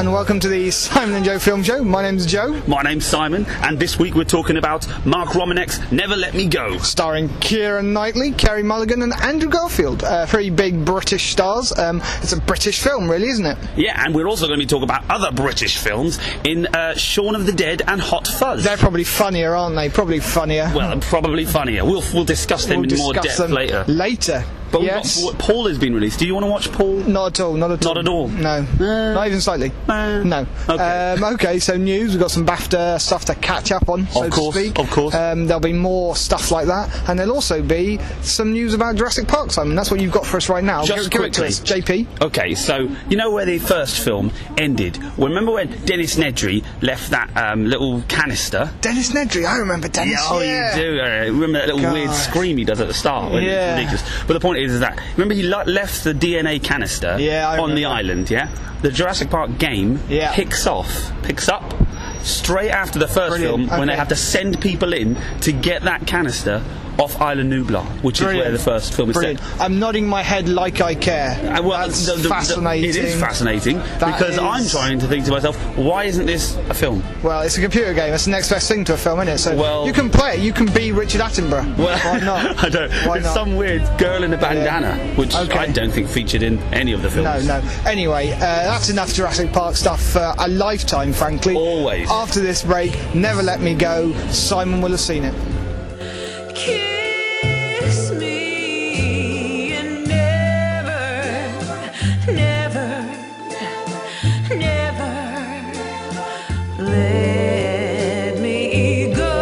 and welcome to the Simon and Joe Film Show. My name's Joe. My name's Simon, and this week we're talking about Mark Romanek's Never Let Me Go. Starring Keira Knightley, Carey Mulligan and Andrew Garfield. Pretty big British stars. It's a British film, really, isn't it? Yeah, and we're also going to be talking about other British films in Shaun of the Dead and Hot Fuzz. They're probably funnier, aren't they? Probably funnier. Well, probably funnier. We'll discuss them in more depth later. But yes. Paul has been released. Do you want to watch Paul? Not at all. Not at all. Not at all? No. Not even slightly. No. Okay. Okay, so news. We've got some BAFTA stuff to catch up on, so to speak. Of course. There'll be more stuff like that. And there'll also be some news about Jurassic Park, Simon. That's what you've got for us right now. Just Give it quickly. to us, JP. Okay, so you know where the first film ended? Well, remember when Dennis Nedry left that little canister? Dennis Nedry. I remember Dennis. Yeah, you do. Remember that little weird scream he does at the start? When it's ridiculous. But the point is that, remember he left the DNA canister on the island, yeah? The Jurassic Park game picks up straight after the first film when they have to send people in to get that canister off Isla Nublar, which is where the first film is set. I'm nodding my head like I care. That's fascinating. It is fascinating because I'm trying to think to myself, why isn't this a film? Well, it's a computer game. It's the next best thing to a film, isn't it? So you can play it. You can be Richard Attenborough. Well, why not? I don't. There's some weird girl in a bandana, which I don't think featured in any of the films. No. Anyway, that's enough Jurassic Park stuff for a lifetime, frankly. Always. After this break, Never Let Me Go. Simon will have seen it. Kiss me and never, never, never let me go.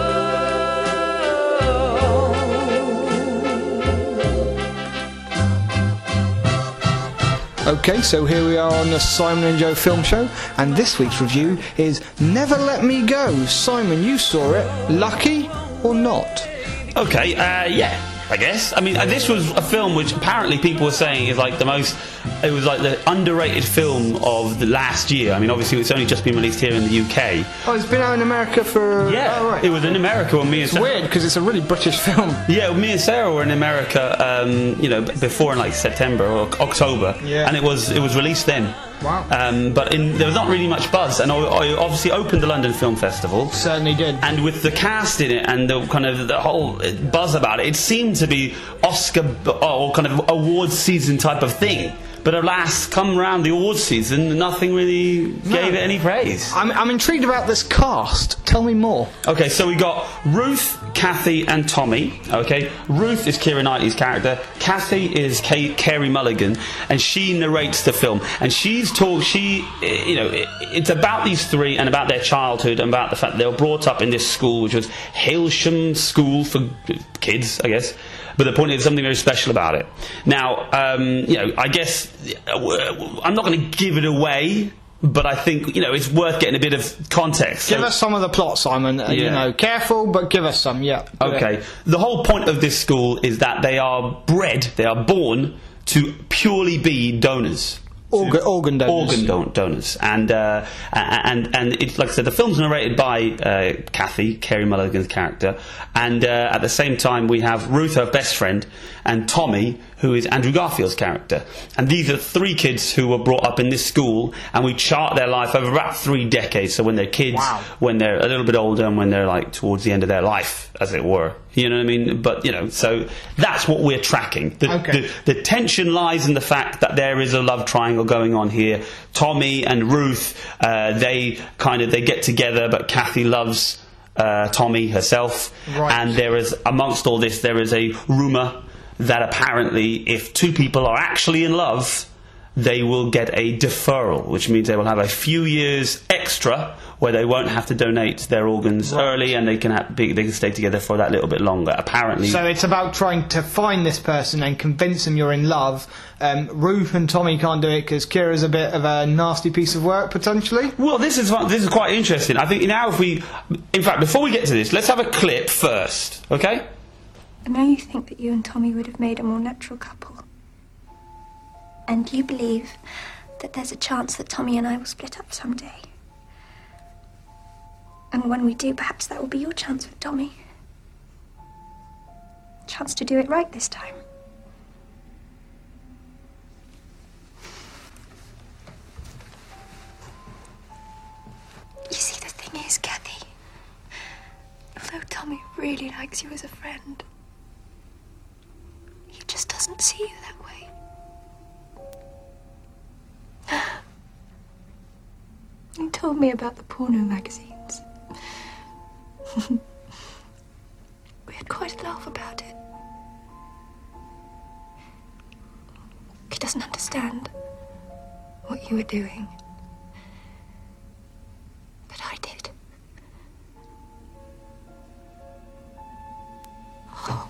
Okay, so here we are on the Simon and Joe Film Show, and this week's review is Never Let Me Go. Simon, you saw it. Lucky or not? Okay, yeah, I guess. I mean, this was a film which apparently people were saying is like it was like the underrated film of the last year. I mean, obviously it's only just been released here in the UK. Oh, it's been out in America for... Yeah, oh, right. It was in America when me and Sarah... It's weird, because it's a really British film. Yeah, me and Sarah were in America, before in like September or October, and it was released then. Wow. But there was not really much buzz, and I obviously opened the London Film Festival. Certainly did. And with the cast in it and the kind of the whole buzz about it, it seemed to be Oscar or kind of awards season type of thing. But alas, come round the awards season, nothing really gave it any praise. I'm intrigued about this cast. Tell me more. Okay, so we got Ruth, Kathy, and Tommy. Okay, Ruth is Keira Knightley's character. Kathy is Carey Mulligan, and she narrates the film. And it's about these three and about their childhood and about the fact that they were brought up in this school, which was Hailsham School for kids, I guess. But the point is something very special about it. Now, I guess I'm not going to give it away, but I think, it's worth getting a bit of context. Give us some of the plot, Simon. Careful, but give us some, Okay. The whole point of this school is that they are born to purely be donors. Organ donors. Organ donors. And it's, like I said, the film's narrated by Kathy, Carey Mulligan's character, and at the same time we have Ruth, her best friend, and Tommy, who is Andrew Garfield's character. And these are three kids who were brought up in this school, and we chart their life over about 3 decades. So when they're kids, when they're a little bit older, and when they're like towards the end of their life, as it were. You know what I mean? But, so that's what we're tracking. The tension lies in the fact that there is a love triangle going on here. Tommy and Ruth, they get together, but Kathy loves Tommy herself. Right. And there is, amongst all this, there is a rumour that apparently if two people are actually in love, they will get a deferral, which means they will have a few years extra where they won't have to donate their organs early, and they can stay together for that little bit longer, apparently. So it's about trying to find this person and convince them you're in love. Ruth and Tommy can't do it because Keira's a bit of a nasty piece of work, potentially. Well, this is quite interesting. I think now in fact, before we get to this, let's have a clip first, okay? I know you think that you and Tommy would have made a more natural couple. And you believe that there's a chance that Tommy and I will split up someday. And when we do, perhaps that will be your chance with Tommy. Chance to do it right this time. really likes you as a friend. He just doesn't see you that way. He told me about the porno magazines. We had quite a laugh about it. He doesn't understand what you were doing. But I did. Oh.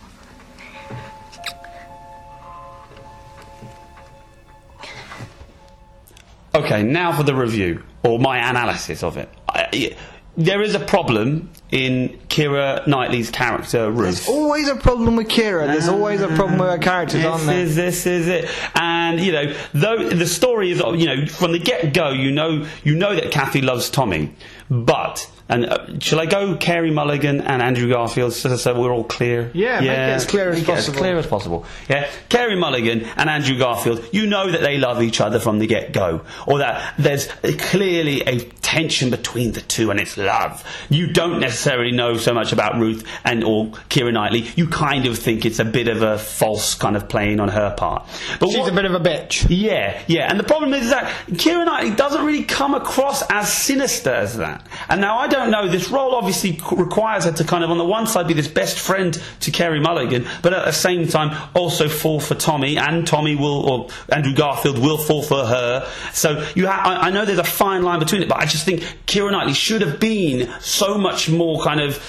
Okay, now for the review, or my analysis of it. There is a problem in Keira Knightley's character, Ruth. There's always a problem with Keira. There's always a problem with her characters, aren't there? This is it. And, you know, though the story is, you know, from the get-go, you know that Kathy loves Tommy. But, and shall I go Carey Mulligan and Andrew Garfield so we're all clear? Yeah, make it as clear as possible. As clear as possible. Yeah, Carey Mulligan and Andrew Garfield, you know that they love each other from the get-go. Or that there's clearly a tension between the two and it's love. You don't necessarily know so much about Ruth or Keira Knightley. You kind of think it's a bit of a false kind of playing on her part. But she's a bit of a bitch. Yeah. And the problem is that Keira Knightley doesn't really come across as sinister as that. And now I don't know, this role obviously requires her to kind of on the one side be this best friend to Carey Mulligan, but at the same time also fall for Tommy, and Tommy will, or Andrew Garfield will fall for her. So I know there's a fine line between it, but I just think Keira Knightley should have been so much more kind of,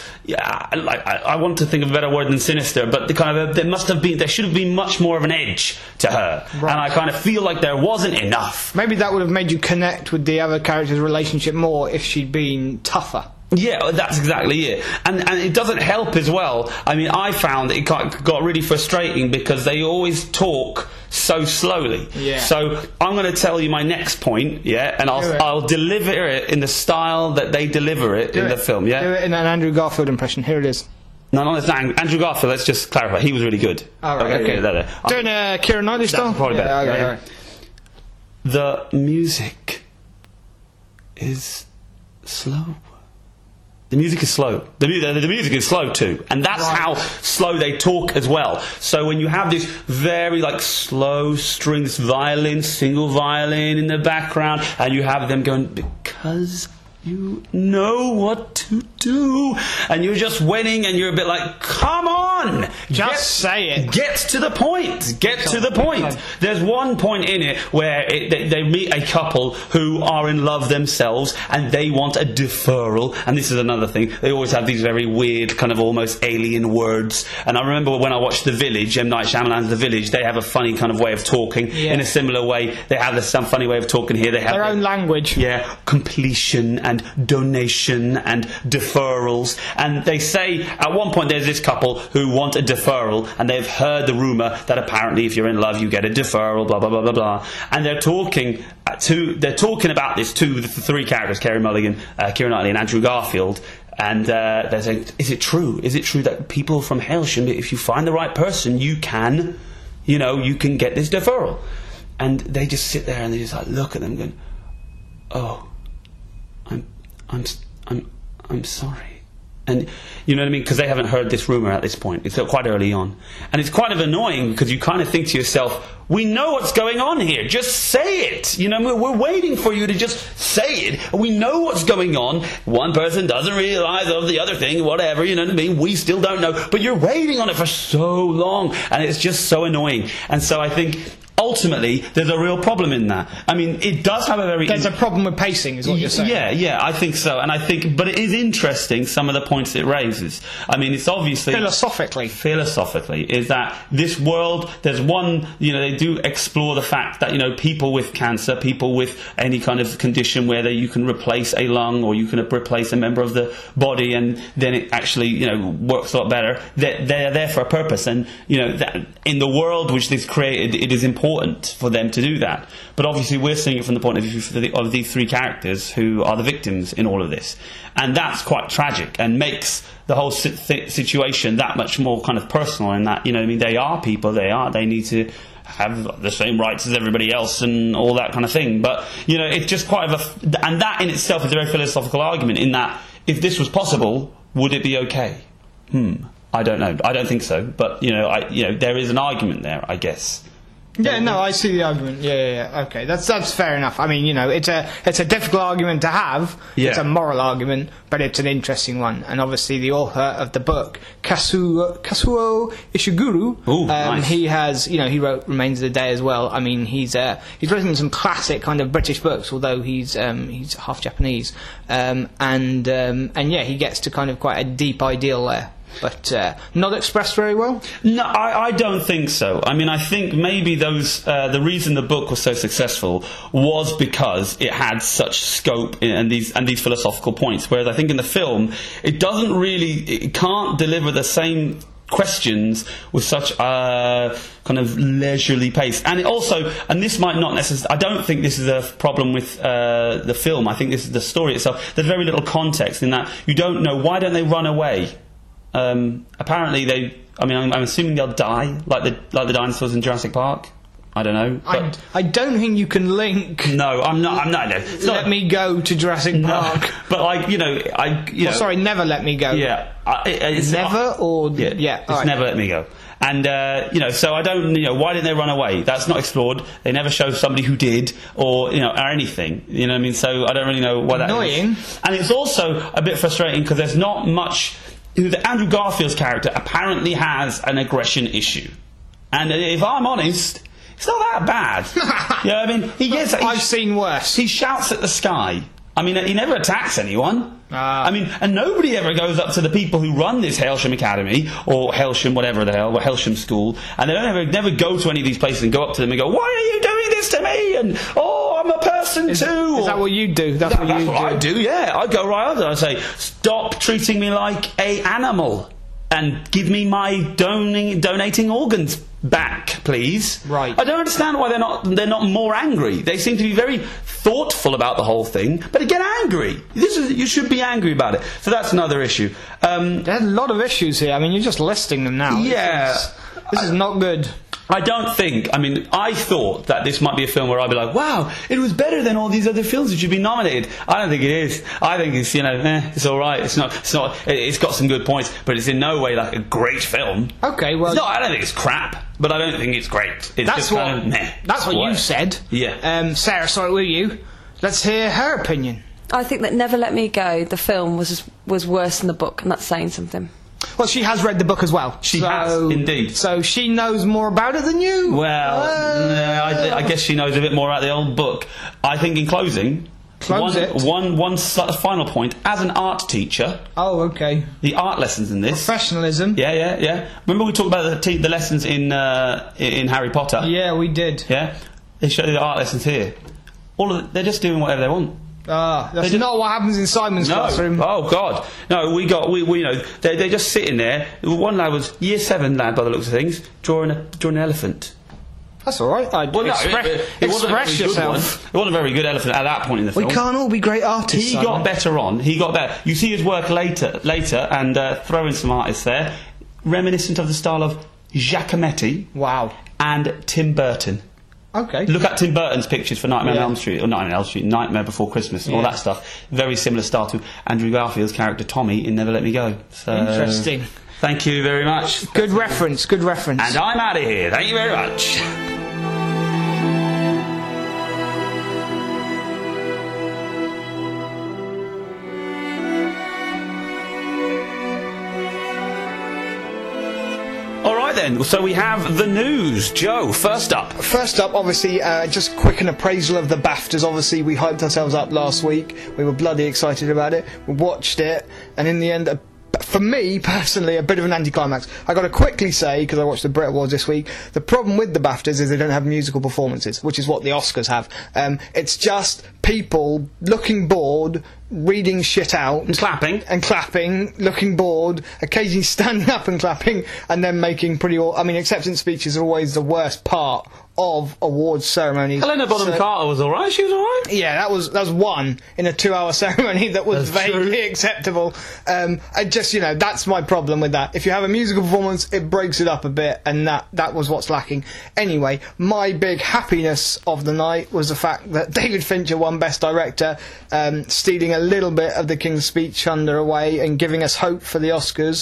I want to think of a better word than sinister, but there should have been much more of an edge to her. Right. And I kind of feel like there wasn't enough. Maybe that would have made you connect with the other character's relationship more if she'd been tougher. Yeah, that's exactly it. And it doesn't help as well. I mean, I found it got really frustrating because they always talk so slowly. Yeah. So I'm going to tell you my next point, yeah, and I'll deliver it in the style that they deliver it in the film, yeah? Do it in an Andrew Garfield impression. Here it is. No, it's not Andrew Garfield. Let's just clarify. He was really good. All right. Okay. There. Doing Keira Knightley style? That's probably better. Okay, all right. The music is slow. The music is slow. The music is slow too, and that's how slow they talk as well. So when you have this very slow strings violin, single violin in the background, and you have them going because you know what to do, and you're just winning, and you're a bit like, come on, say it. Get to the point. Get to the point. There's one point in it where they meet a couple who are in love themselves, and they want a deferral. And this is another thing. They always have these very weird, kind of almost alien words. And I remember when I watched The Village, M. Night Shyamalan's The Village, they have a funny kind of way of talking. Yeah. In a similar way, they have some funny way of talking here. They have their own language. Yeah, completion and donation and deferrals. And they say at one point there's this couple who want a deferral, and they've heard the rumour that apparently if you're in love you get a deferral, blah blah blah blah blah. And they're talking about this to the three characters, Carey Mulligan, Keira Knightley and Andrew Garfield. And they're saying, is it true? Is it true that people from Hailsham, if you find the right person, you can get this deferral? And they just sit there and they just look at them going, oh, I'm sorry. And you know what I mean? Because they haven't heard this rumour at this point. It's quite early on. And it's kind of annoying because you kind of think to yourself, we know what's going on here. Just say it. You know, we're waiting for you to just say it. We know what's going on. One person doesn't realise of the other thing, whatever, you know what I mean? We still don't know. But you're waiting on it for so long. And it's just so annoying. And so I think ultimately there's a real problem in that. I mean, it does have a very... There's a problem with pacing, is what you're saying. Yeah, I think so. And I think... But it is interesting, some of the points it raises. I mean, it's obviously... Philosophically, is that this world, there's one... You know, they do explore the fact that, you know, people with cancer, people with any kind of condition where you can replace a lung or you can replace a member of the body, and then it actually, you know, works a lot better. They're there for a purpose. And, you know, that in the world which they've created, it is important for them to do that. But obviously we're seeing it from the point of view of these three characters who are the victims in all of this, and that's quite tragic and makes the whole situation that much more kind of personal, in that, you know what I mean, they are people, they need to have the same rights as everybody else and all that kind of thing. But you know, it's just quite and that in itself is a very philosophical argument, in that if this was possible, would it be okay? I don't know. I don't think so. But there is an argument there, I guess. Yeah, no, I see the argument. Yeah. Okay, that's fair enough. I mean, it's a difficult argument to have. Yeah. It's a moral argument, but it's an interesting one. And obviously, the author of the book, Kazuo Ishiguro, nice. he has, he wrote Remains of the Day as well. I mean, he's written some classic kind of British books, although he's half Japanese, and he gets to kind of quite a deep ideal there. But not expressed very well? No, I don't think so. I mean, I think maybe the reason the book was so successful was because it had such scope and these philosophical points, whereas I think in the film it can't deliver the same questions with such kind of leisurely pace. And it also, and this might not necessarily, I don't think this is a problem with the film. I think this is the story itself. There's very little context in that you don't know, why don't they run away? Apparently I'm assuming they'll die like the dinosaurs in Jurassic Park. I don't know. I don't think you can link. No, I'm not. No. Let me go to Jurassic Park. But sorry, never let me go. Yeah, it's never or it's right. Never let me go. And so I don't. Why didn't they run away? That's not explored. They never show somebody who did, or or anything. You know what I mean? So I don't really know why that is. Annoying. And it's also a bit frustrating because there's not much. Andrew Garfield's character apparently has an aggression issue, and if I'm honest, it's not that bad. You know what I mean? I've seen worse. He shouts at the sky. I mean, he never attacks anyone. I mean, and nobody ever goes up to the people who run this Hailsham Academy, or Hailsham, whatever the hell, or Hailsham School, and they don't never go to any of these places and go up to them and go, why are you doing this to me? And, I'm a person too. Is that what you do? That's what I do, yeah. I go right over and I say, stop treating me like a animal and give me my donating organs back, please. Right. I don't understand why they're not more angry. They seem to be very thoughtful about the whole thing, but they get angry. You should be angry about it. So that's another issue. There's a lot of issues here. I mean, you're just listing them now. Yeah. This is not good. I don't think. I mean, I thought that this might be a film where I'd be like, "Wow, it was better than all these other films that should be nominated." I don't think it is. I think it's it's all right. It's not. It's got some good points, but it's in no way like a great film. Okay, well, I don't think it's crap, but I don't think it's great. It's that's what you said. Yeah. Sarah, sorry, will you? Let's hear her opinion. I think that Never Let Me Go, the film, was worse than the book, and that's saying something. Well, she has read the book as well. She has, indeed. So she knows more about it than you? Well, I guess she knows a bit more about the old book. I think in closing... One final point. As an art teacher... Oh, okay. The art lessons in this... Professionalism. Yeah. Remember we talked about the lessons in Harry Potter? Yeah, we did. Yeah? They show the art lessons here. They're just doing whatever they want. That's not what happens in Simon's classroom. Oh God, no. We they're just sitting there. One lad was Year 7 lad by the looks of things, drawing an elephant. That's all right. Express yourself. It wasn't a very good elephant at that point in the film. We can't all be great artists. He got better on. He got better. You see his work later, and throw in some artists there, reminiscent of the style of Giacometti. Wow. And Tim Burton. Okay. Look at Tim Burton's pictures for Nightmare on Elm Street, or Nightmare on Elm Street, Nightmare Before Christmas, and all that stuff. Very similar style to Andrew Garfield's character Tommy in Never Let Me Go. So, interesting. Thank you very much. Good reference. And I'm out of here. Thank you very much. Then, so we have the news. Joe, first up, obviously, just quick an appraisal of the BAFTAs. Obviously, we hyped ourselves up last week. We were bloody excited about it. We watched it, and in the end, for me personally, a bit of an anticlimax. I got to quickly say, because I watched the Brit Awards this week, the problem with the BAFTAs is they don't have musical performances, which is what the Oscars have. It's just people looking bored, reading shit out and clapping, looking bored, occasionally standing up and clapping, and then making acceptance speeches are always the worst part of awards ceremonies. Helena Bonham Carter was alright. She was alright. Yeah, that was one in a 2-hour ceremony that was vaguely acceptable. I just, that's my problem with that. If you have a musical performance, it breaks it up a bit, and that was what's lacking. Anyway, my big happiness of the night was the fact that David Fincher won Best Director, stealing a little bit of the King's Speech Thunder away and giving us hope for the Oscars.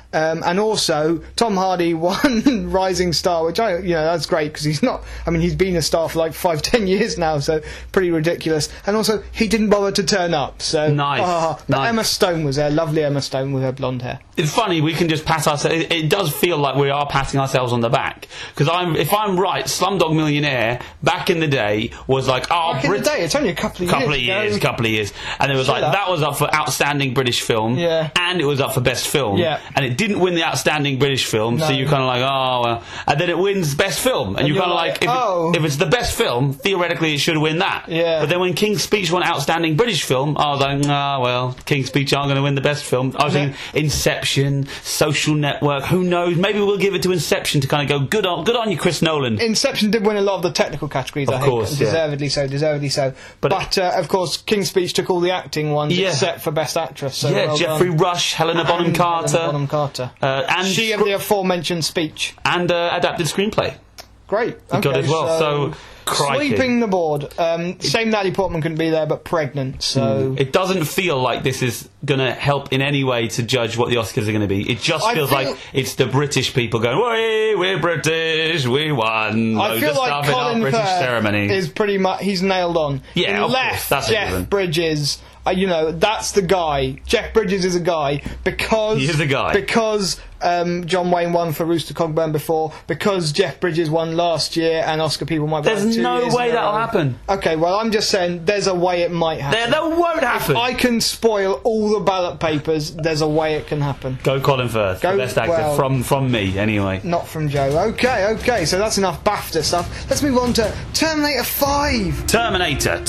And also, Tom Hardy won Rising Star, which that's great because he's not. I mean, he's been a star for like 5-10 years now, so pretty ridiculous. And also, he didn't bother to turn up. So nice. But Emma Stone was there, lovely Emma Stone with her blonde hair. It's funny, we can just pat ourselves. It does feel like we are patting ourselves on the back because if I'm right, Slumdog Millionaire back in the day was like, back in the day, it's only a couple of years, and it was like that was up for Outstanding British Film, and it was up for Best Film, and it didn't win the Outstanding British Film, so you're kind of like, oh well, and then it wins Best Film, and you're kind of like, if it's the best film, theoretically it should win that, but then when King's Speech won Outstanding British Film, I was like, well, King's Speech aren't going to win the Best Film. I was thinking Inception, Social Network, who knows, maybe we'll give it to Inception to kind of go, good on you, Chris Nolan. Inception did win a lot of the technical categories, I think, deservedly so. But of course, King's Speech took all the acting ones except for Best Actress. So Jeffrey Rush, Helena Bonham Carter, and she of the aforementioned speech and adapted screenplay. Great, got as well. So sweeping the board. Same Natalie Portman couldn't be there, but pregnant. So it doesn't feel like this is going to help in any way to judge what the Oscars are going to be. It just feels like it's the British people going, we're British, we won. I feel like Colin Firth is pretty much he's nailed on. Yeah, unless that's Jeff Bridges. That's the guy. Jeff Bridges is a guy because he is a guy because John Wayne won for Rooster Cogburn before, because Jeff Bridges won last year, and Oscar people might. There's no way that'll happen. Okay, well I'm just saying there's a way it might happen. That won't happen. If I can spoil all the ballot papers, there's a way it can happen. Go Colin Firth, the best actor from me anyway. Not from Joe. Okay. So that's enough BAFTA stuff. Let's move on to Terminator 5. Terminator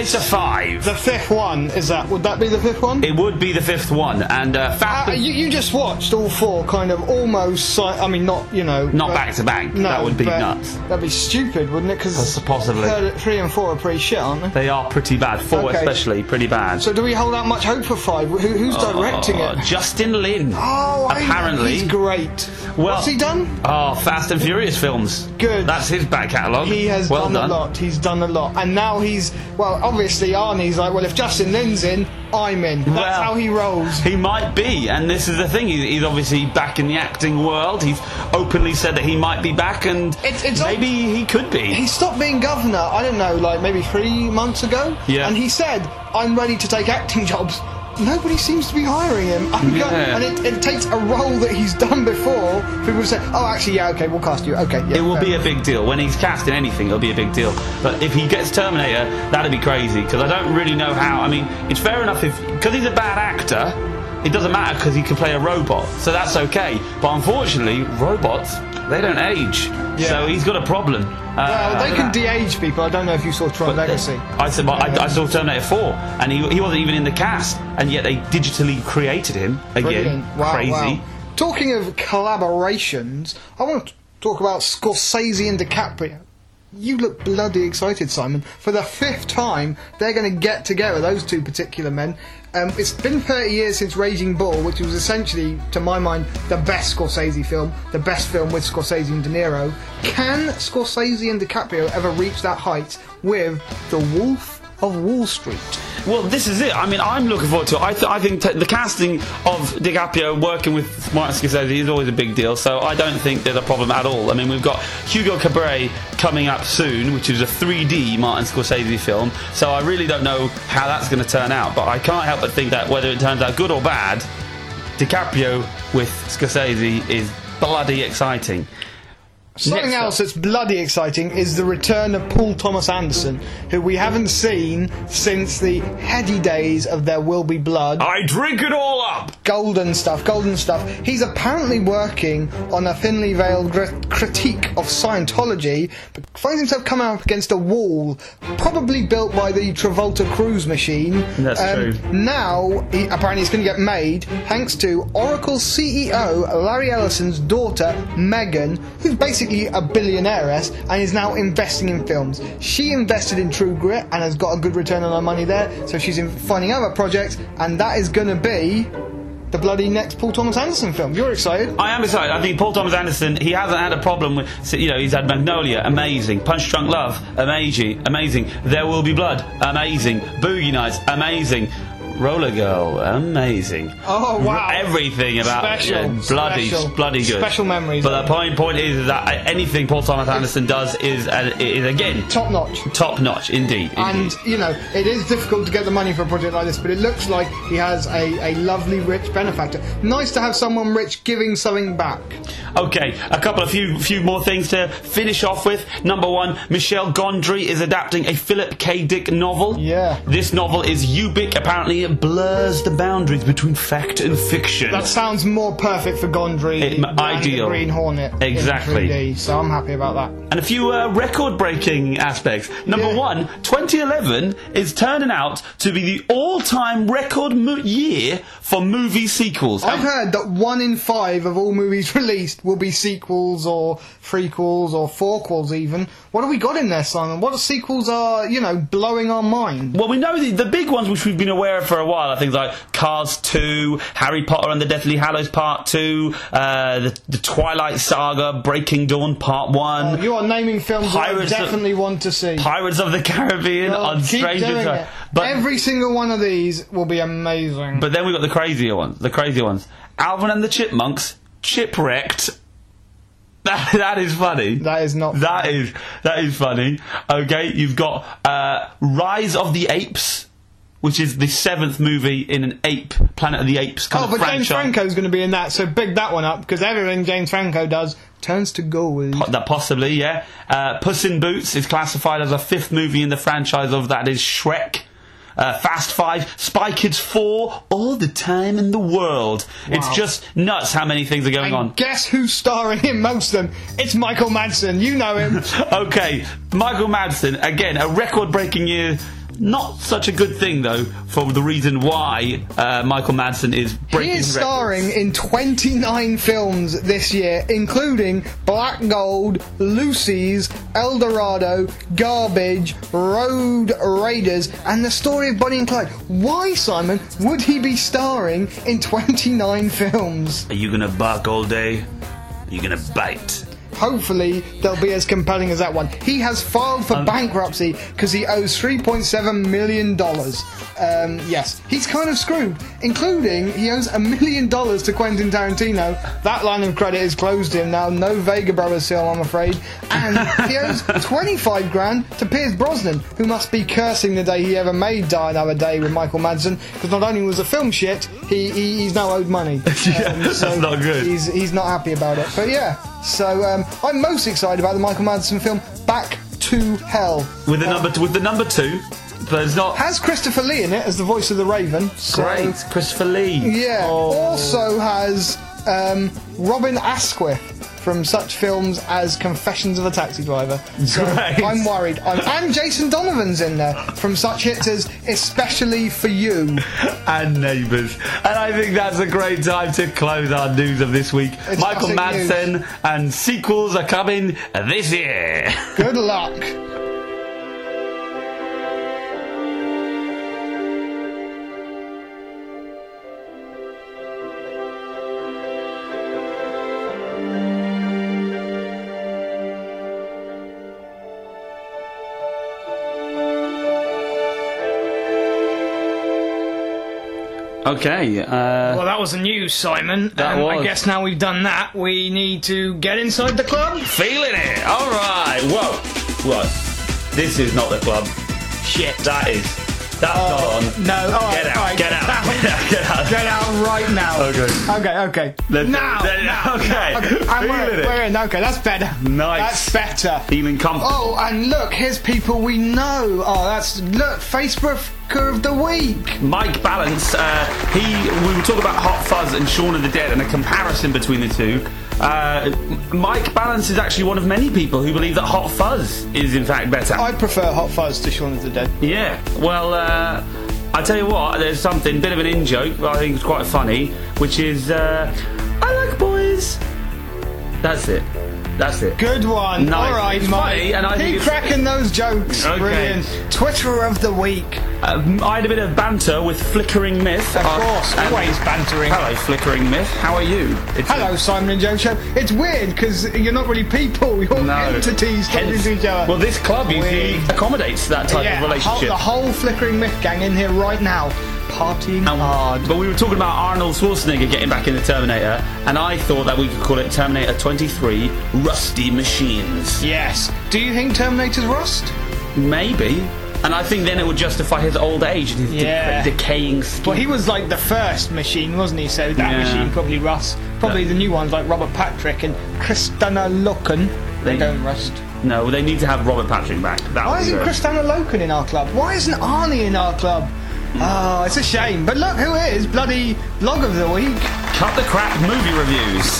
5. The fifth one is that? Would that be the fifth one? It would be the fifth one, and you just watched all four, kind of almost. I mean, not back to back. No, that would be nuts. That'd be stupid, wouldn't it? Because possibly 3 and 4 are pretty shit, aren't they? They are pretty bad. 4 especially, pretty bad. So do we hold out much hope for 5? Who's directing it? Justin Lin. Oh, apparently he's great. Well, what's he done? Fast and Furious films. Good. That's his back catalogue. He has done a lot. He's done a lot, and now obviously Arnie's like, well, if Justin Lin's in, I'm in. That's how he rolls. He might be, and this is the thing. He's obviously back in the acting world. He's openly said that he might be back, and maybe he could be. He stopped being governor, I don't know, like maybe 3 months ago. Yeah. And he said, I'm ready to take acting jobs. Nobody seems to be hiring him. And it takes a role that he's done before. People say, oh, actually, okay, we'll cast you. Okay, yeah. It will be a big deal. When he's cast in anything, it'll be a big deal. But if he gets Terminator, that'd be crazy, because I don't really know how. I mean, it's fair enough because he's a bad actor, it doesn't matter because he can play a robot, so that's okay. But unfortunately, robots, they don't age. Yeah. So he's got a problem. Well, they can de-age people. I don't know if you saw Tron Legacy. I saw Terminator 4, and he wasn't even in the cast, and yet they digitally created him again. Brilliant. Wow, crazy. Wow. Talking of collaborations, I want to talk about Scorsese and DiCaprio. You look bloody excited, Simon. For the 5th time, they're going to get together, those two particular men. It's been 30 years since Raging Bull, which was essentially, to my mind, the best Scorsese film, the best film with Scorsese and De Niro. Can Scorsese and DiCaprio ever reach that height with The Wolf of Wall Street? Well, this is it. I mean, I'm looking forward to it. I think the casting of DiCaprio working with Martin Scorsese is always a big deal, so I don't think there's a problem at all. I mean, we've got Hugo Cabret coming up soon, which is a 3D Martin Scorsese film, so I really don't know how that's going to turn out, but I can't help but think that whether it turns out good or bad, DiCaprio with Scorsese is bloody exciting. Something else that's bloody exciting is the return of Paul Thomas Anderson, who we haven't seen since the heady days of There Will Be Blood. I drink it all up! Golden stuff. He's apparently working on a thinly veiled critique of Scientology, but finds himself coming up against a wall, probably built by the Travolta cruise machine. That's true. Now, apparently it's going to get made thanks to Oracle CEO Larry Ellison's daughter, Megan, who's basically a billionaireess and is now investing in films. She invested in True Grit and has got a good return on her money there, so she's finding other projects, and that is going to be the bloody next Paul Thomas Anderson film. You're excited? I am excited. I think Paul Thomas Anderson, he hasn't had a problem with, he's had Magnolia, amazing. Punch Drunk Love, amazing. There Will Be Blood, amazing. Boogie Nights, amazing. Roller Girl, amazing. Oh, wow. Everything about Special. bloody good. Special memories. But the point is that anything Paul Thomas Anderson does is again Top notch. top notch, indeed. And, you know, it is difficult to get the money for a project like this, but it looks like he has a lovely, rich benefactor. Nice to have someone rich giving something back. Okay, a few more things to finish off with. Number one, Michel Gondry is adapting a Philip K. Dick novel. Yeah. This novel is Ubik. Apparently it blurs the boundaries between fact and fiction. That sounds more perfect for Gondry than ideal. the Green Hornet. Exactly. In 3D, so I'm happy about that. And a few record-breaking aspects. Number one, 2011 is turning out to be the all-time record year for movie sequels. I've heard that 1 in 5 of all movies released will be sequels or prequels or forequels even. What have we got in there, Simon? What sequels are, you know, blowing our mind? Well, we know the big ones which we've been aware of for a while are things like Cars 2, Harry Potter and the Deathly Hallows Part 2, the Twilight Saga, Breaking Dawn Part 1. Oh, you are naming films that I definitely want to see. Pirates of the Caribbean on keep Stranger doing Tides. it. But every single one of these will be amazing. But then we've got the crazier ones. Alvin and the Chipmunks, Chipwrecked. That is funny. That is not funny. That is funny. Okay, you've got Rise of the Apes, which is the 7th movie in an ape, Planet of the Apes kind of but franchise. James Franco's going to be in that, so big that one up, because everything James Franco does turns to gold. That possibly, yeah. Puss in Boots is classified as a 5th movie in the franchise of that is Shrek. Fast 5, Spy Kids 4, All the Time in the World. Wow. It's just nuts how many things are going on. Guess who's starring in most of them? It's Michael Madsen. You know him. Okay, Michael Madsen, again, a record-breaking year. Not such a good thing, though, for the reason why Michael Madsen is breaking He is starring in 29 films this year, including Black Gold, Lucy's, El Dorado, Garbage, Road Raiders, and The Story of Bonnie and Clyde. Why, Simon, would he be starring in 29 films? Are you gonna bark all day? Are you gonna bite? Hopefully they'll be as compelling as that one. He has filed for bankruptcy because he owes $3.7 million. Yes, he's kind of screwed, including he owes $1 million to Quentin Tarantino. That line of credit is closed to him now. No Vega Brothers film, I'm afraid. And he owes $25,000 to Pierce Brosnan, who must be cursing the day he ever made Die Another Day with Michael Madsen, because not only was the film shit, he's now owed money. That's not good. He's not happy about it. But yeah, so I'm most excited about the Michael Madsen film Back to Hell. With the number 2, but it's not... Has Christopher Lee in it as the voice of the Raven. So, Great, Christopher Lee. Yeah. Oh. Also has Robin Asquith from such films as Confessions of a Taxi Driver. So Great. I'm worried. And Jason Donovan's in there from such hits as Especially for You. And Neighbours. And I think that's a great time to close our news of this week. It's Michael classic Madsen and sequels are coming this year. Good luck. Okay. Well, that was the news, Simon. That was. I guess now we've done that, we need to get inside the club. Feeling it. All right. Whoa. What? This is not the club. Shit. That's not on. No. All right, Get out. all right, Get out. Get out. Get out right now. Okay. Now. Okay. I'm Feeling it. we're in. Okay, that's better. Nice. That's better. Feeling comfortable. Oh, and look, here's people we know. Look, Facebooker of the week. Mike Balance, we were talking about Hot Fuzz and Shaun of the Dead and a comparison between the two. Mike Balance is actually one of many people who believe that Hot Fuzz is in fact better. I prefer Hot Fuzz to Shaun of the Dead. Yeah, well, I tell you what, there's something, bit of an in-joke, but I think it's quite funny, which is, I like boys. That's it. Good one. Nice. All right, It's Mike. funny, and I think Keep it's- cracking those jokes. Okay. Brilliant. Twitter of the week. I had a bit of banter with Flickering Myth. Of course, and- always bantering. Hello, Flickering Myth. How are you? Hello, Simon and Joe Show. It's weird because you're not really people. You're entities talking Hence- to each other. Well, this club usually Weird. accommodates that type of relationship. The whole Flickering Myth gang in here right now. partying hard. But we were talking about Arnold Schwarzenegger getting back in the Terminator, and I thought that we could call it Terminator 23 Rusty Machines. Yes. Do you think Terminator's rust? Maybe. And I think then it would justify his old age and his decaying skin. Well, he was like the first machine, wasn't he? So that machine probably rusts. Probably the new ones like Robert Patrick and Kristanna Loken. They don't rust. No, they need to have Robert Patrick back. Why isn't Kristanna Loken in our club? Why isn't Arnie in our club? Oh, it's a shame. But look who it is. Bloody Vlog of the Week. Cut the Crap movie reviews.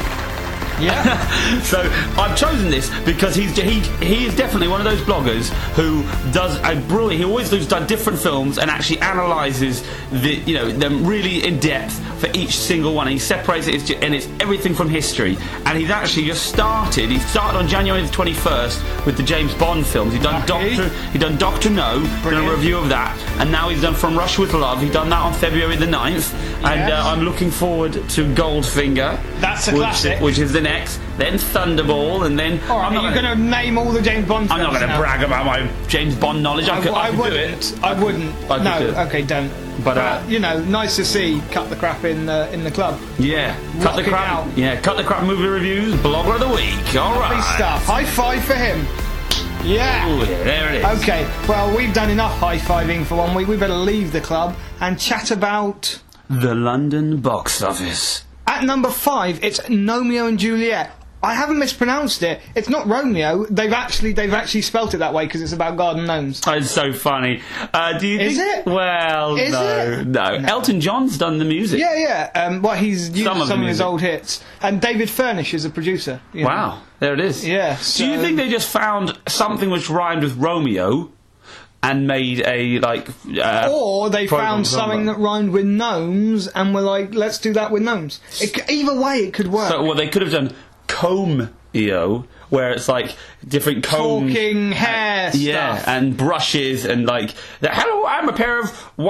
Yeah. So I've chosen this because he is definitely one of those bloggers who does a brilliant. He always does different films and actually analyses them really in depth for each single one. And he separates it and it's everything from history. And he's actually just started. He started on January the 21st with the James Bond films. He's done Doctor No, done a review of that, and now he's done From Russia with Love. He's done that on February the 9th, and I'm looking forward to Goldfinger. That's a classic. Which is the next. Then Thunderball, and then... All right, are you going to name all the James Bond films? I'm not going to brag about my James Bond knowledge. I could do it. I wouldn't. No, okay, don't. But nice to see Cut the Crap in the club. Yeah, Cut the Crap. Yeah, Cut the Crap movie reviews, Blogger of the Week. All right. Lovely stuff. High five for him. Yeah. Ooh, yeah, there it is. Okay, well, we've done enough high-fiving for 1 week. We better leave the club and chat about... the London box office. At number 5, it's Romeo and Juliet. I haven't mispronounced it. It's not Romeo. They've actually spelt it that way because it's about garden gnomes. Oh, it's so funny. Do you think? Is it? Well, no. Elton John's done the music. Yeah. Well, he's used some of his music. old hits. And David Furnish is a producer. Wow, there it is. Yeah. Do you think they just found something which rhymed with Romeo and made a or they found something that rhymed with gnomes and were like, let's do that with gnomes. Either way, it could work. So, they could have done comb-eo, where it's like different combs, talking hair stuff, and brushes, and hello, I'm a pair of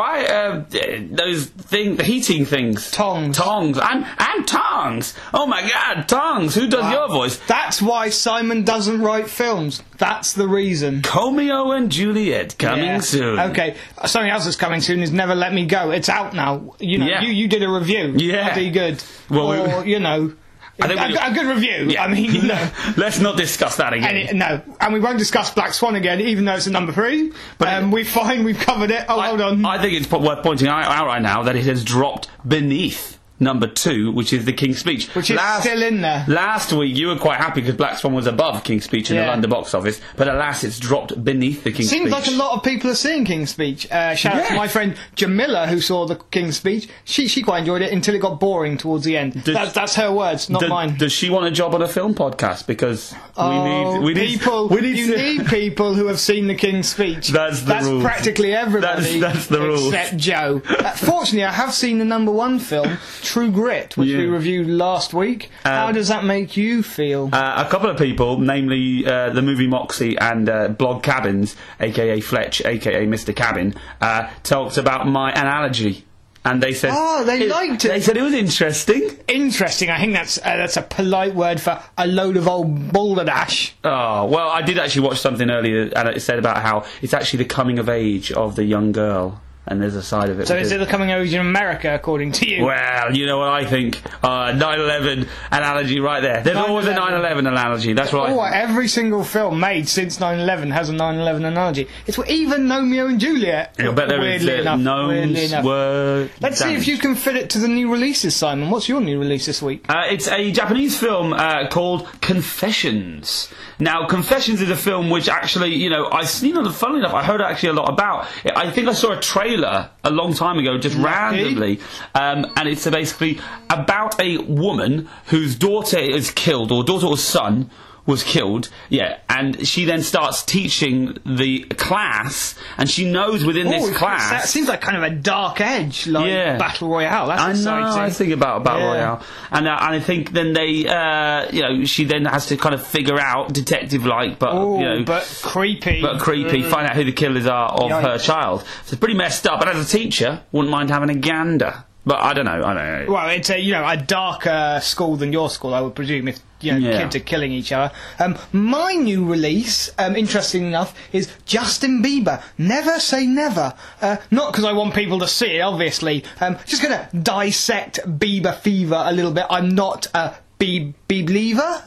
those heating things, tongs. I'm tongs. Oh my God, tongs. Who does your voice? That's why Simon doesn't write films. That's the reason. Romeo and Juliet coming soon. Okay, something else that's coming soon is Never Let Me Go. It's out now. You did a review. Yeah, pretty good. Well, a good review. Yeah. I mean, let's not discuss that again. And we won't discuss Black Swan again, even though it's a number 3. But we've covered it. Hold on. I think it's worth pointing out right now that it has dropped beneath number 2, which is The King's Speech. Which is still in there. Last week you were quite happy because Black Swan was above King's Speech in the London box office, but alas, it's dropped beneath The King's Speech. Seems like a lot of people are seeing King's Speech. Shout out to my friend Jamila, who saw The King's Speech. She quite enjoyed it until it got boring towards the end. That's her words, not mine. Does she want a job on a film podcast? Because we need people who have seen The King's Speech. That's rules. Practically everybody. That's the rules. Except Joe. Fortunately, I have seen the number 1 film, True Grit, which we reviewed last week. How does that make you feel? A couple of people, namely the movie Moxie and Blog Cabins, aka Fletch, aka Mr. Cabin, talked about my analogy. And they said... Oh, they liked it. They said it was interesting. Interesting. I think that's a polite word for a load of old balderdash. Oh, well, I did actually watch something earlier, and it said about how it's actually the coming of age of the young girl. And there's a side of it. So is it the coming of age in America, according to you? Well, you know what I think. 9/11 analogy right there. There's always a 9/11 analogy. That's right. Every single film made since 9/11 has a 9/11 analogy. It's even Romeo and Juliet. I bet there is. Gnomes were... Let's see if you can fit it to the new releases, Simon. What's your new release this week? It's a Japanese film called Confessions. Now, Confessions is a film which actually, I've seen it, funnily enough, I heard actually a lot about. I think I saw a trailer a long time ago, just randomly, and it's basically about a woman whose daughter is killed, or daughter or son was killed, and she then starts teaching the class, and she knows within this class... That seems like kind of a dark edge, like Battle Royale. That's exciting. I think about Battle Royale. And I think then they, she then has to kind of figure out, detective-like, but, but creepy. Find out who the killers are of her child. So it's pretty messed up, but as a teacher, wouldn't mind having a gander. But I don't know. Well, it's a darker school than your school, I would presume, if kids are killing each other. My new release, interesting enough, is Justin Bieber. Never Say Never. Not because I want people to see it, obviously. Just going to dissect Bieber fever a little bit. I'm not a Bieber,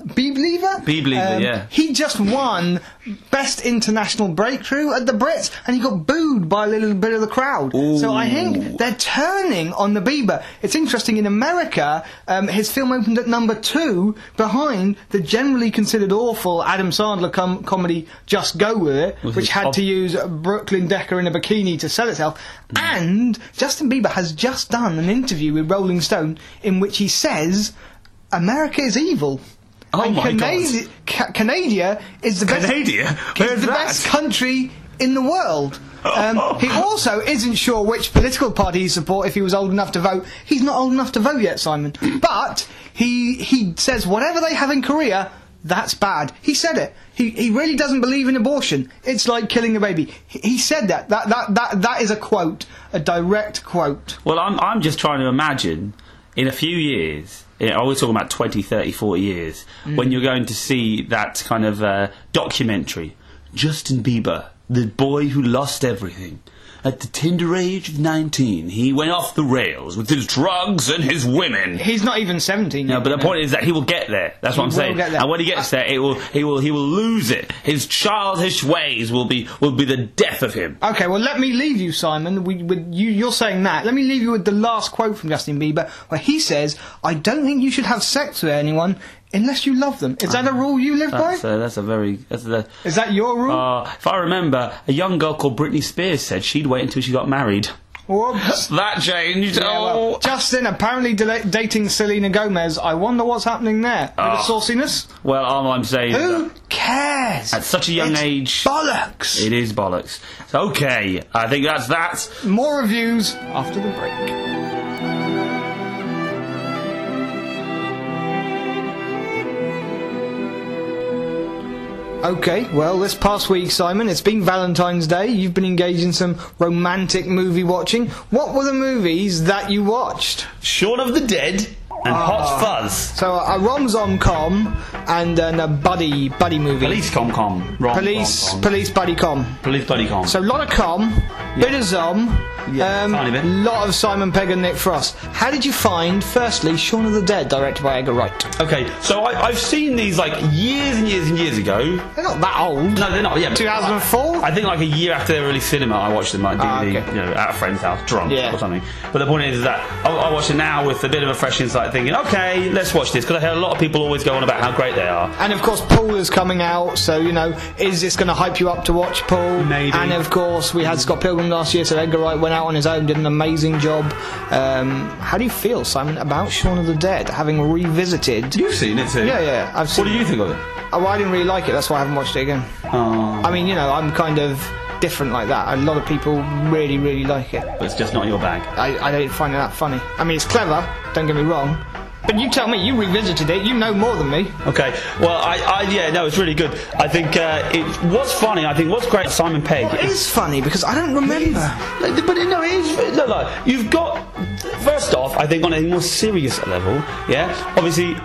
yeah. He just won Best International Breakthrough at the Brits, and he got booed by a little bit of the crowd. Ooh. So I think they're turning on the Bieber. It's interesting, in America, his film opened at number 2, behind the generally considered awful Adam Sandler comedy Just Go With It, which had to use Brooklyn Decker in a bikini to sell itself. And Justin Bieber has just done an interview with Rolling Stone in which he says America is evil. Oh and my God. Canada is the best. Canada? It's the best country in the world. He also isn't sure which political party he supports if he was old enough to vote. He's not old enough to vote yet, Simon. But he says whatever they have in Korea, that's bad. He said it. He really doesn't believe in abortion. It's like killing a baby. He said that. That is a quote, a direct quote. Well, I'm just trying to imagine in a few years. I was talking about 20, 30, 40 years, when you're going to see that kind of documentary. Justin Bieber, the boy who lost everything. At the tender age of 19, he went off the rails with his drugs and his women. He's not even 17 No, yet, but the point is that he will get there. That's what I'm saying. Get there. And when he gets there, he will lose it. His childish ways will be the death of him. Okay, well, let me leave you, Simon. You're saying that. Let me leave you with the last quote from Justin Bieber, where he says, "I don't think you should have sex with anyone unless you love them." Is that a rule you live by? Is Is that your rule? If I remember, a young girl called Britney Spears said she'd wait until she got married. Whoops. That changed. Yeah, well, Justin apparently dating Selena Gomez. I wonder what's happening there. Bit of sauciness? Well, all I'm saying is Who that cares? at such a young It's age, bollocks. it is bollocks. So, okay, I think that's that. More reviews after the break. Okay, well, this past week, Simon, it's been Valentine's Day. You've been engaged in some romantic movie watching. What were the movies that you watched? Shaun of the Dead and Hot Fuzz. So, a rom-com and a buddy movie. Police com-com. Police buddy com. Police buddy com. So, a lot of com, bit of zom, tiny bit. lot of Simon Pegg and Nick Frost. How did you find, firstly, Shaun of the Dead, directed by Edgar Wright? Okay, so I've seen these like years and years and years ago. They're not that old. No, they're not. Yeah, 2004? I think like a year after they were released cinema, I watched them like DVD, okay. at a friend's house, drunk Yeah. or something. But the point is that I watch it now with a bit of a fresh insight, thinking, okay, let's watch this, because I hear a lot of people always go on about how great they are. And of course, Paul is coming out, so is this going to hype you up to watch Paul? Maybe. And of course, we had Scott Pilgrim last year, so Edgar Wright went out on his own, did an amazing job. How do you feel, Simon, about Shaun of the Dead, having revisited? You've seen it too? Yeah, I've seen What do you think of it? Oh, I didn't really like it, that's why I haven't watched it again. I mean, I'm kind of different like that. A lot of people really, really like it. But it's just not your bag. I don't find it that funny. I mean, it's clever, don't get me wrong. But you tell me, you revisited it, you know more than me. Okay, well, it's really good. I think what's funny, I think what's great, Simon Pegg. It is funny, because I don't remember. But no, it is. Look, you've got. First off, I think on a more serious level, obviously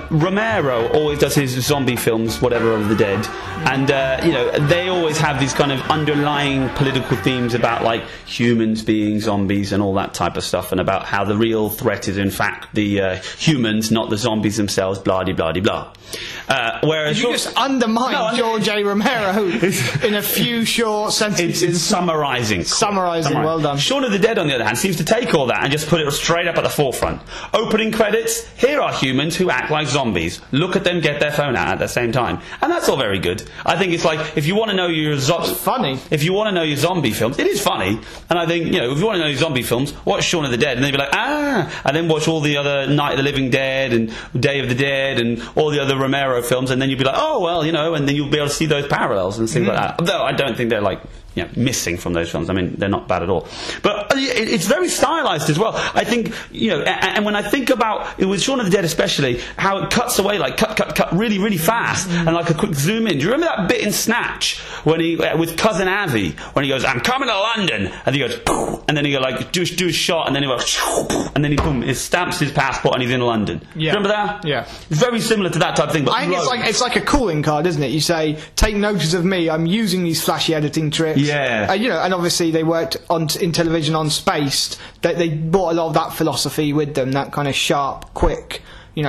Romero always does his zombie films, whatever, of the dead, and they always have these kind of underlying political themes about like humans being zombies and all that type of stuff, and about how the real threat is in fact the humans, not the zombies themselves. Blah de blah de blah. Whereas You just undermine George A. Romero in a few short sentences. It's summarising. Well done. Shaun of the Dead, on the other hand, seems to take all that and just put it straight up at the forefront. Opening credits, here are humans who act like zombies. Look at them get their phone out at the same time. And that's all very good. I think it's like, if you want to know your funny. If you want to know your zombie films, it is funny. And I think, if you want to know your zombie films, watch Shaun of the Dead, and then you'll be like, and then watch all the other Night of the Living Dead and Day of the Dead and all the other Romero films, and then you'll be like, oh, well, and then you'll be able to see those parallels and things like that. Although I don't think they're like missing from those films. I mean, they're not bad at all, but it's very stylized as well. I think, and when I think about it with Shaun of the Dead especially, how it cuts away, like cut really, really fast, and like a quick zoom in. Do you remember that bit in Snatch when he with Cousin Avi, when he goes, "I'm coming to London," and he goes, "Poof," and then he go like do a shot, and then he goes, and then he stamps his passport and he's in London. Yeah. Remember that? Yeah. It's very similar to that type of thing. But I think it's like a calling card, isn't it? You say, "Take notice of me. I'm using these flashy editing tricks." Yeah. And obviously they worked in television on Spaced. They brought a lot of that philosophy with them, that kind of sharp, quick,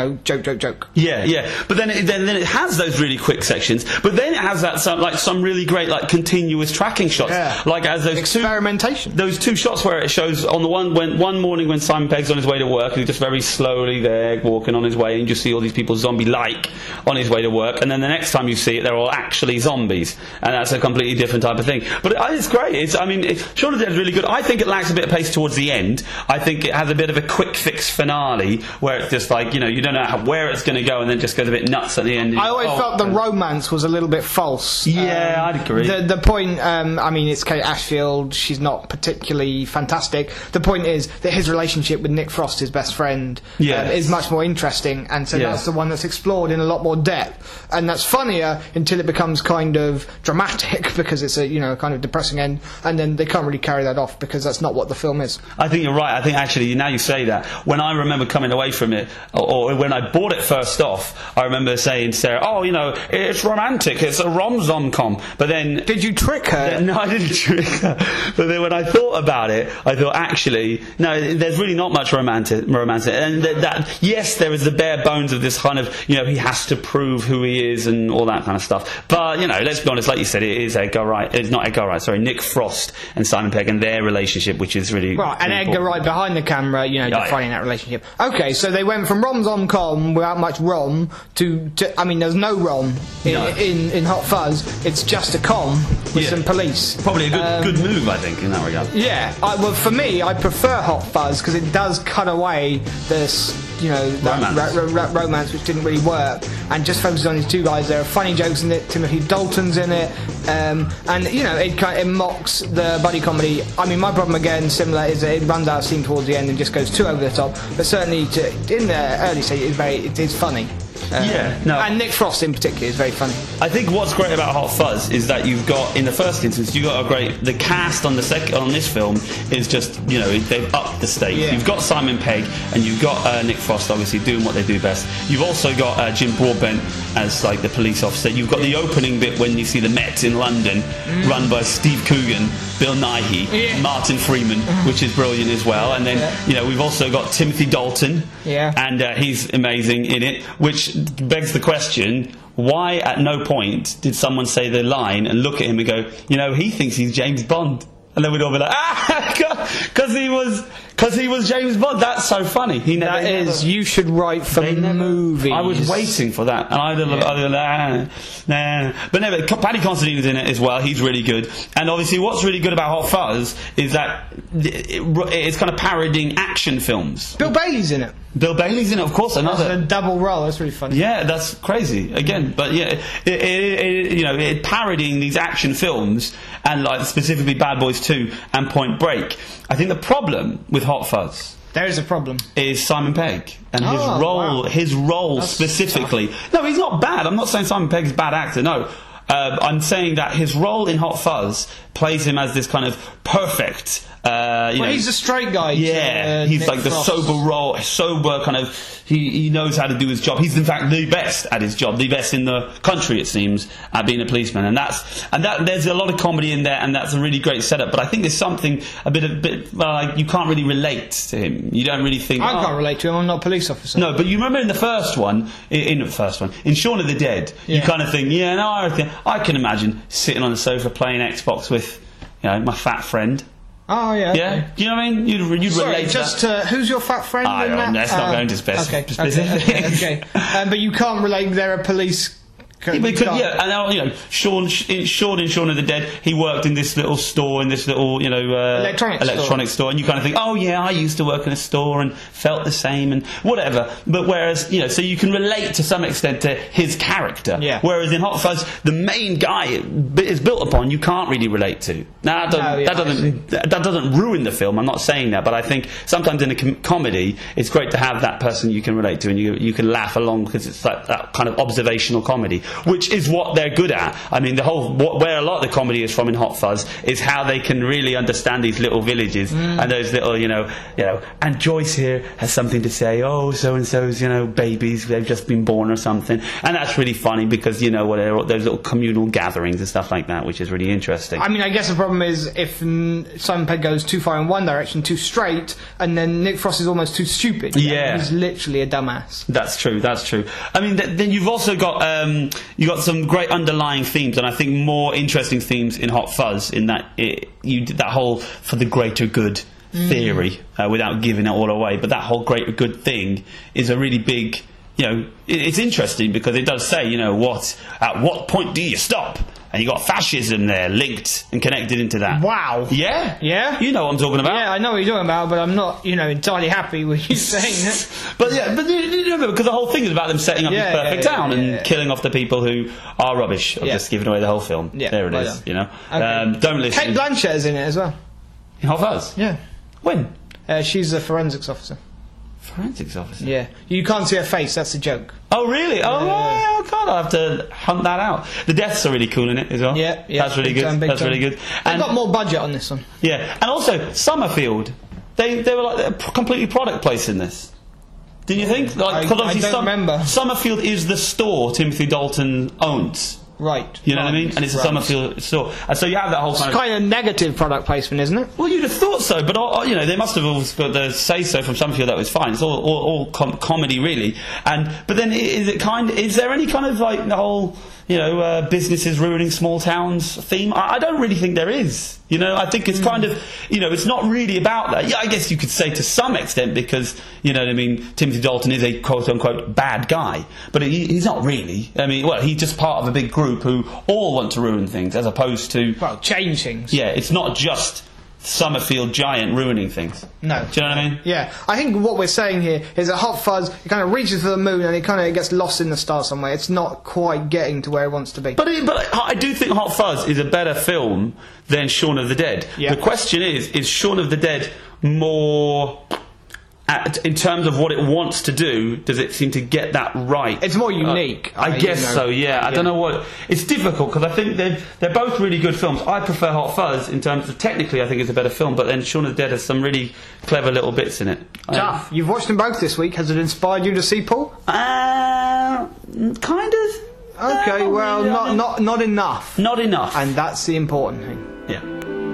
joke. Yeah. But then it has those really quick sections. But then it has that some really great continuous tracking shots. Yeah. Like as those experimentation. Those two shots where it shows on the one morning when Simon Pegg's on his way to work, and he's just very slowly there walking on his way, and you just see all these people zombie-like on his way to work. And then the next time you see it, they're all actually zombies, and that's a completely different type of thing. But it's great. Shaun of the Dead is really good. I think it lacks a bit of pace towards the end. I think it has a bit of a quick fix finale where it's just you don't know where it's going to go, and then just goes a bit nuts at the end. I always felt the romance was a little bit false. Yeah, I'd agree. The point, it's Kate Ashfield. She's not particularly fantastic. The point is that his relationship with Nick Frost, his best friend, is much more interesting, and so that's the one that's explored in a lot more depth, and that's funnier until it becomes kind of dramatic because it's a kind of depressing end, and then they can't really carry that off because that's not what the film is. I think you're right. I think actually now you say that, when I remember coming away from it, or when I bought it first off, I remember saying to Sarah, it's romantic, it's a rom-com. But then... Did you trick her? No, I didn't trick her. But then when I thought about it, I thought, actually, no, there's really not much romantic. And yes, there is the bare bones of this kind of, he has to prove who he is and all that kind of stuff. But, let's be honest, like you said, it is Edgar Wright. It's not Edgar Wright, sorry, Nick Frost and Simon Pegg and their relationship, which is really... Right, and Edgar Wright behind the camera, defining that relationship. Okay, so they went from rom-com without much rom to there's no rom in Hot Fuzz. It's just a com with some police. Probably a good move, I think, in that regard. Yeah, well, for me, I prefer Hot Fuzz because it does cut away this, that romance which didn't really work, and just focuses on these two guys. There are funny jokes in it. Timothy Dalton's in it, and it mocks the buddy comedy. I mean, my problem again, similar, is that it runs out of steam towards the end and just goes too over the top. But certainly in the early stage, it is funny. And Nick Frost in particular is very funny. I think what's great about Hot Fuzz is that you've got, in the first instance, the cast on this film is just, they've upped the stakes. Yeah. You've got Simon Pegg and you've got Nick Frost obviously doing what they do best. You've also got Jim Broadbent as like the police officer. You've got the opening bit when you see the Met in London, run by Steve Coogan, Bill Nighy, Martin Freeman, which is brilliant as well. And then we've also got Timothy Dalton, and he's amazing in it, which begs the question, why at no point did someone say the line and look at him and go, he thinks he's James Bond? And then we'd all be like, because he was James Bond. That's so funny. You should write for movies. I was waiting for that, and but Paddy Considine is in it as well. He's really good, and obviously, what's really good about Hot Fuzz is that it's kind of parodying action films. Bill Bailey's in it. Bill Bailey's in it, of course. Another that's a double role. That's really funny. Yeah, that's crazy. Again, but it parodying these action films, and like specifically Bad Boys 2 and Point Break. I think the problem with Hot Fuzz, there is a problem, is Simon Pegg and his role. Wow. His role that's specifically. Tough. No, he's not bad. I'm not saying Simon Pegg's a bad actor. No. I'm saying that his role in Hot Fuzz plays him as this kind of perfect. He's a straight guy. Yeah, he's Nick like the Frost. sober kind of. He knows how to do his job. He's in fact the best at his job, the best in the country, it seems, at being a policeman. And there's a lot of comedy in there, and that's a really great setup. But I think there's something you can't really relate to him. You don't really think. I can't relate to him. I'm not a police officer. No, but you remember in the first one, in Shaun of the Dead, you kind of think, I can imagine sitting on the sofa playing Xbox with, my fat friend. Oh yeah. Yeah. Okay. Do you know what I mean? You'd relate. Just who's your fat friend? Let's not go into specifics. Okay. But you can't relate. They're a police Yeah, and now, Shaun in Shaun of the Dead, he worked in this little store, in this little, electronic store, and you kind of think, oh yeah, I used to work in a store and felt the same and whatever. But whereas, so you can relate to some extent to his character. Yeah. Whereas in Hot Fuzz, the main guy is built upon you can't really relate to. Now that doesn't ruin the film. I'm not saying that, but I think sometimes in a comedy, it's great to have that person you can relate to and you can laugh along because it's like that kind of observational comedy, which is what they're good at. I mean, where a lot of the comedy is from in Hot Fuzz is how they can really understand these little villages and those little, and Joyce here has something to say. Oh, so and so's, babies, they've just been born or something, and that's really funny because those little communal gatherings and stuff like that, which is really interesting. I mean, I guess the problem is if Simon Pegg goes too far in one direction, too straight, and then Nick Frost is almost too stupid. Yeah, he's literally a dumbass. That's true. I mean, then you've also got some great underlying themes, and I think more interesting themes in Hot Fuzz. In that you did that whole for the greater good theory, without giving it all away. But that whole greater good thing is a really big. It's interesting because it does say, at what point do you stop? And you got fascism there linked and connected into that. Wow. Yeah? Yeah? You know what I'm talking about. Yeah, I know what you're talking about, but I'm not, entirely happy with you saying it. But because the whole thing is about them setting up this perfect town and killing off the people who are rubbish. I've just given away the whole film. Yeah, there it is, Okay. Don't listen. Kate Blanchett is in it as well. In Hot Fuzz? Yeah. When? She's a forensics officer. Forensics officer? Yeah. You can't see her face, that's the joke. Oh, really? Oh, God, I'll have to hunt that out. The deaths are really cool in it as well. Yeah. That's really good. That's really good. They've got more budget on this one. Yeah. And also, Summerfield, they were like a completely product place in this. Didn't you think? I don't remember. Summerfield is the store Timothy Dalton owns. Right. You know what I mean? And it's a Summerfield store. And so you have that whole kind of negative product placement, isn't it? Well, you'd have thought so, but they must have always got the say-so from Summerfield that was fine. It's all comedy, really. But then is there any kind of like the whole businesses ruining small towns theme? I don't really think there is. I think it's kind of it's not really about that. Yeah, I guess you could say to some extent because Timothy Dalton is a quote-unquote bad guy, but he's not really. I mean, well, he's just part of a big group who all want to ruin things as opposed to change things. Yeah, it's not just Summerfield giant ruining things. No. Do you know what I mean? Yeah. I think what we're saying here is that Hot Fuzz, it kind of reaches for the moon and it kind of gets lost in the stars somewhere. It's not quite getting to where it wants to be. But I do think Hot Fuzz is a better film than Shaun of the Dead. Yeah. The question is Shaun of the Dead more... in terms of what it wants to do, does it seem to get that right? It's more unique. I guess so, yeah. I don't know what... It's difficult, because I think they're both really good films. I prefer Hot Fuzz in terms of... Technically, I think it's a better film, but then Shaun of the Dead has some really clever little bits in it. Duff, you've watched them both this week. Has it inspired you to see Paul? Kind of. Okay, well, really, not enough. Not enough. And that's the important thing. Yeah.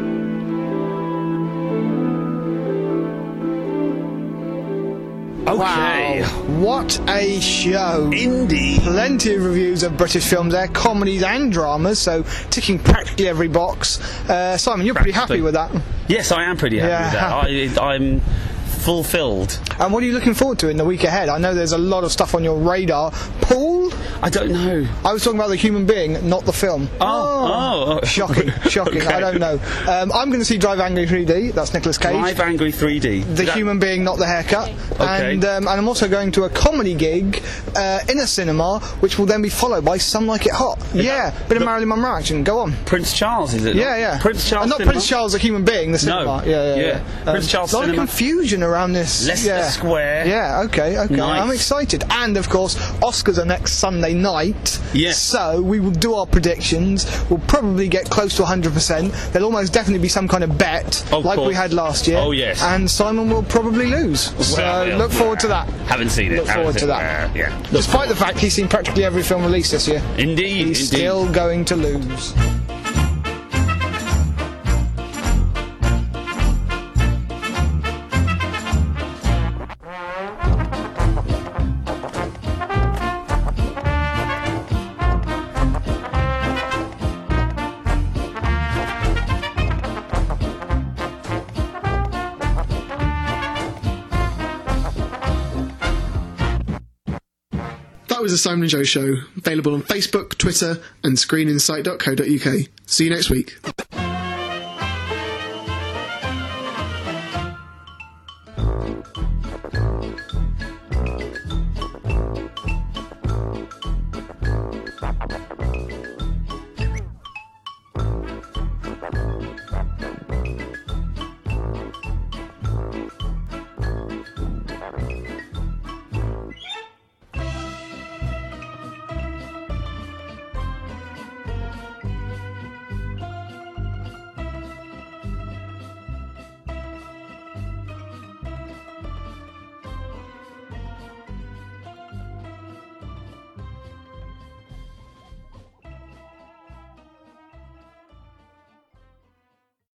Okay. Wow, what a show. Indeed. Plenty of reviews of British films there, comedies and dramas, so ticking practically every box. Simon, you're pretty happy with that? Yes, I am pretty happy with that. I'm fulfilled. And what are you looking forward to in the week ahead? I know there's a lot of stuff on your radar. Paul? I don't know. I was talking about the human being, not the film. Oh. Shocking. Okay. I don't know. I'm going to see Drive Angry 3D. That's Nicolas Cage. Drive Angry 3D. The human being, not the haircut. Okay. And I'm also going to a comedy gig in a cinema, which will then be followed by Some Like It Hot. Bit of Marilyn Monroe action. Go on. Prince Charles, is it? Yeah. Prince Charles. Not cinema? Prince Charles, the human being. The cinema. No. Yeah. Prince Charles. A lot cinema. of confusion around this. Leicester Square. Yeah. Okay. Nice. I'm excited. And of course, Oscars are next Sunday night. Yes. So we will do our predictions. We'll probably get close to 100%. There'll almost definitely be some kind of bet, like we had last year. Oh yes. And Simon will probably lose. So look forward to that. Haven't seen it. Look forward to that. Yeah. Despite the fact he's seen practically every film released this year. Indeed. He's still going to lose. was The Simon & Joe Show, available on Facebook, Twitter and screeninsight.co.uk. See you next week.